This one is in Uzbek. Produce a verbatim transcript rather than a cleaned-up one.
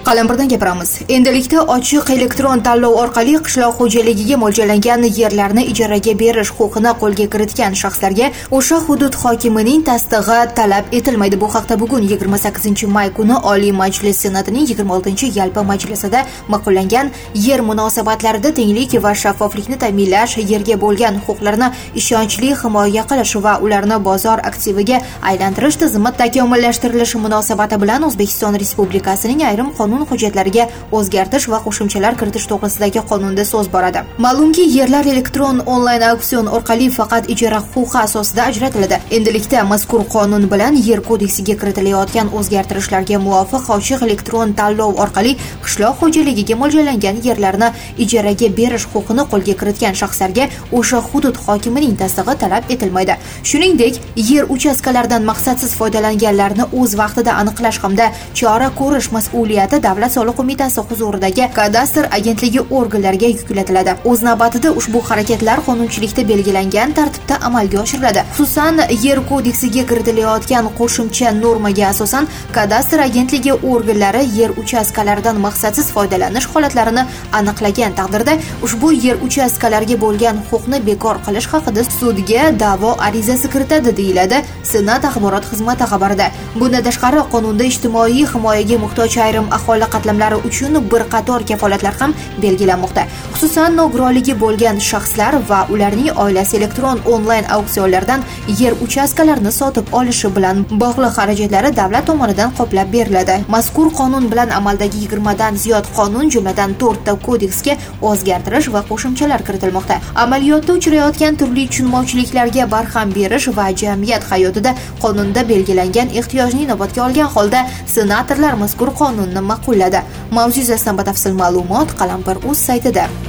Qalampirdan gapiramiz. Endilikda ochiq elektron tanlov orqali qishloq xo'jaligiga mo'ljallangan yerlarni ijaraga berish huquqini qo'lga kiritgan shaxslarga o'sha hudud hokimining tasdig'i talab etilmaydi. Bu haqda bugun yigirma sakkizinchi may kuni Oliy Majlis Senatining yigirma oltinchi yalpi majlisida ma'qullangan yer munosabatlarida tenglik va shaffoflikni ta'minlash, yerga bo'lgan huquqlarni ishonchli himoya qilish va ularni bozor aktiviga aylantirish tizimi takomillashtirilishi munosabati bilan O'zbekiston Respublikasining ayrim qonun hujjatlariga o'zgartish va qo'shimchalar kiritish to'g'risidagi qonunda so'z boradi. Ma'lumki, yerlar elektron onlayn auksion orqali faqat ijara huquqi asosida ajratiladi. Endilikda mazkur qonun bilan yer kodeksiga kiritilayotgan o'zgartirishlarga muvofiq ochiq elektron tanlov orqali qishloq xo'jaligiga mo'ljallangan yerlarni ijaraga berish huquqini qo'lga kiritgan shaxslarga o'sha hudud hokimining tasdig'i talab etilmaydi. Shuningdek, yer uchastkalaridan maqsadsiz foydalanganlarni o'z vaqtida aniqlash hamda chora ko'rish mas'uliyati Davlat soliq qo'mitasi huzuridagi kadastr agentligi organlariga yuklatiladi. O'z navbatida ushbu harakatlar qonunchilikda belgilangan tartibda amalga oshiriladi. Xususan, yer kodeksiga kiritilayotgan qo'shimcha normaga asosan kadastr agentligi organlari yer uchastkalaridan maqsadsiz foydalanish holatlarini aniqlagan taqdirda ushbu yer uchastkalariga bo'lgan huquqni bekor qilish haqida sudga da'vo arizasi kiritadi, deyiladi Senat axborot xizmati xabarida. Bundan tashqari, qonunda ijtimoiy himoyaga muhtoj ayrim aholi qatlamlari uchun bir qator kafolatlar ham belgilanmoqda. Xususan, nogironligi bo'lgan shaxslar va ularning oilasi elektron onlayn auksionlardan yer uchastkalarini sotib olishi bilan bog'liq xarajatlari davlat tomonidan qoplab beriladi. Mazkur qonun bilan amaldagi yigirma dan ziyod qonun, jumladan to'rtta kodeksga o'zgartirish va qo'shimchalar kiritilmoqda. Amaliyotda uchrayotgan turli tushunmovchiliklarga barham berish va jamiyat hayotida qonunda belgilangan ehtiyojni inobatga olgan holda senatorlar mazkur qonunni ma'qulladi. Mavzu yuzasidan batafsil ma'lumot Qalampir.uz saytida.